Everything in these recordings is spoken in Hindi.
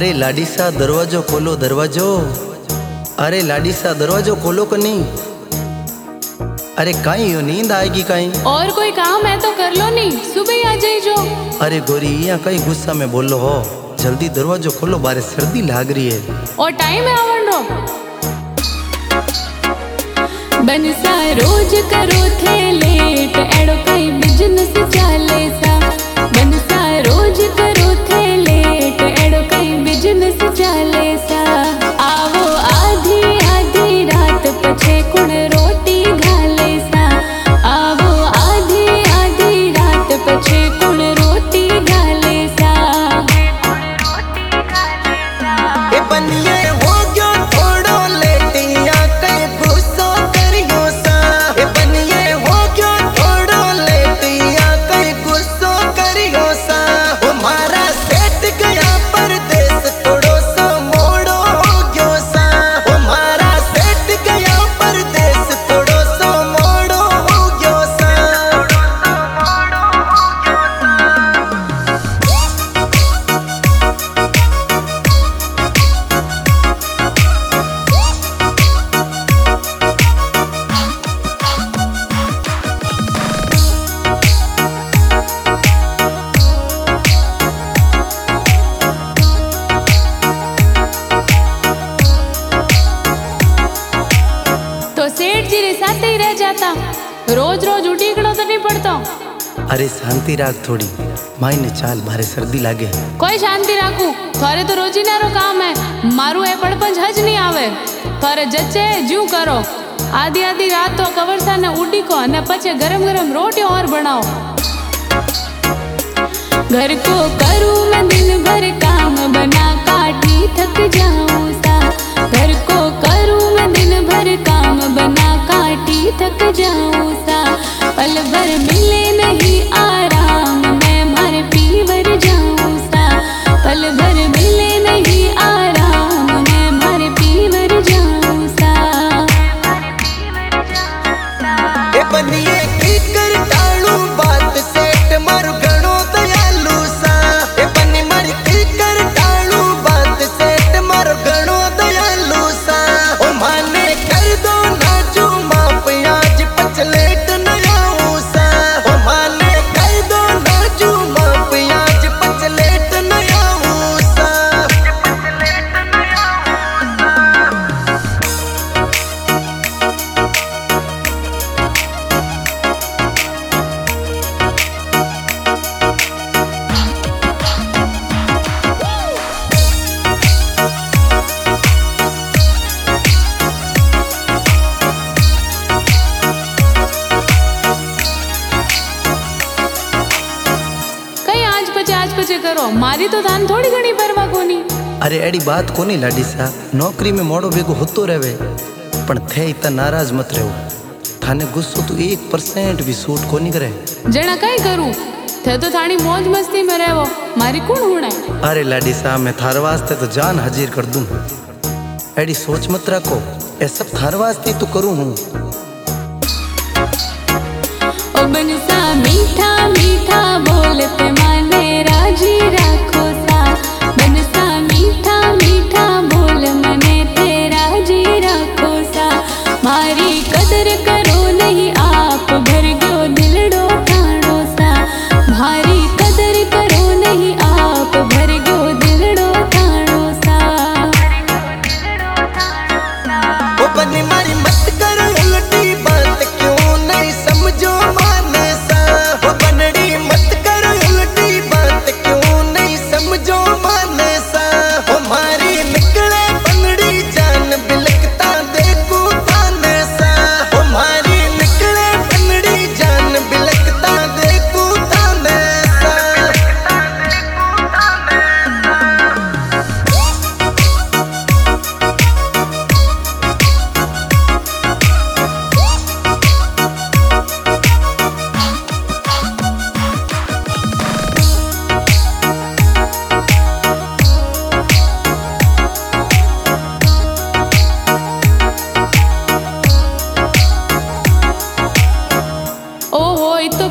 अरे लाडी सा दरवाजो खोलो दरवाजो। अरे लाडी सा दरवाजो खोलो को नहीं। अरे काई हो नींद आएगी काई। और कोई काम है तो कर लो, नहीं सुबह ही आ जाइजो। अरे गोरी यहाँ कई गुस्सा में बोलो हो, जल्दी दरवाजो खोलो, बारे सर्दी लाग रही है और टाइम है आवन रो। बनसा रोज करो थे लेट, एड़ो कई बिजनेस चाले सा। बनसा रोज करो थे लेट, एड़ो कई बिजनेस चाले सा। आवो आधी आधी रात पछे कुण रोटी घाले सा। आवो आधी आधी रात पछे कुण रोटी घाले सा। ए बनिए हो गयो थोड़ो लेटिया कई गुस्सा करियो सा। ए बनिए हो गयो थोड़ो लेटिया कई गुस्सा करियो सा। ओ मारा सेट गया परदेस थोड़ो सो मोड़ो हो गयो सा। ओ मारा सेट गया परदेस थोड़ो सो मोड़ो हो गयो सा। तो सेठ जी रे साथ ही रह जाता, रोज रोज उठीकड़ो तो नहीं पड़तो। अरे शांति राख थोड़ी, मायने चाल भारे सर्दी लागे। कोई शांति राखू, थारे तो रोजीनारो काम है। मारू ए बड़पंच हज नहीं आवे। थारे जच्चे जू करो, आधी आधी रात तो कवरसा ने उड़ी को ने पछे गरम गरम रोटी और बनाओ। घर को करूँ मैं दिन भर काम, बना काटी थक जाऊँ सा। घर को करूँ मैं दिन भर काम, बना काटी थक जाऊँ सा। पल भर मिले नहीं आराम, मैं मर पीवर जाऊँ सा। पल भर मिले नहीं आराम, मैं मर पीवर जाऊँ सा। ए बनिए की कर टालू बात सेट मारू घणो दयालु सा। ए बनी मारी की कर टालू बात सेट मारू घणो दयालु सा। ओ माने कर दो नाजू माप आज पचलेट न आऊं सा। ओ माने कर दो नाजू माप आज पचलेट न आऊं सा। कई आज पचे करो, मारी तो थान थोड़ी घनी परवा कोनी। अरे एड़ी बात कोनी लाडी सा, नौकरी में मोड़ो बेगो होतो रहे, पण थे इतना नाराज मत रहो। थाने गुस्सो तो 1% भी सूट कोनी करे। जना कई करूं, थे तो थानी मौज मस्ती में रहवो, मारी कौन हुणे। अरे लाडी सा, मैं थार वास्ते तो जान हाजिर कर दूं। एड़ी सोच मत रखो, ये सब थार वास्ते तो करूं हूं। ओ बनसा मीठा मीठा बोलते माने राजी राखो सा। बनसा मीठा मीठा बोल मने ते राजी राखो सा। मारी कदर करो नहीं आप, भर गयो दिलड़ो ठाणो सा। मारी कदर करो नहीं आप, भर गयो दिलड़ो ठाणो सा। ओ बनी मारी मत करो उल्टी बात, क्यों नहीं समझो माने सा। ओ बनड़ी मत करो उल्टी बात, क्यों नहीं समझो माने सा। ओ मारी निकले बनड़ी जान बिलकता देखो थाने सा। ओ मारी निकले बनड़ी जान बिलकता देखो थाने सा।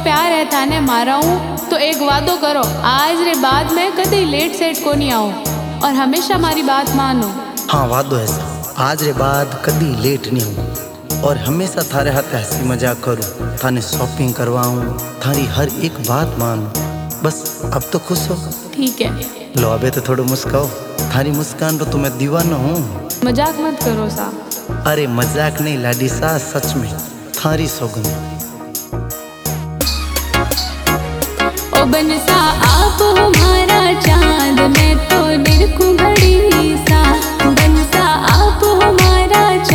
थाने मारा हूँ तो एक वादो करो, आज रे बाद में कदी लेट सेट को नहीं आओ। और हमेशा हमारी बात मानो। हाँ वादो है सा, आज रे बाद कदी लेट नहीं हूँ और हमेशा थारे हाथ हंसी मजाक करूँ, थाने शॉपिंग करवाऊँ, थारी हर एक बात मानूँ। बस अब तो खुश हो? ठीक है। लो अबे तो थोड़ा मुस्काओ, थारी मुस्कान तो मैं दीवाना हूँ। मजाक मत करो सा। अरे मजाक नहीं लाडी सा, सच में थारी सौगंध। ओ बनसा आप हमारा चांद, मैं तो निरखूं घड़ी सा। बनसा आप हमारा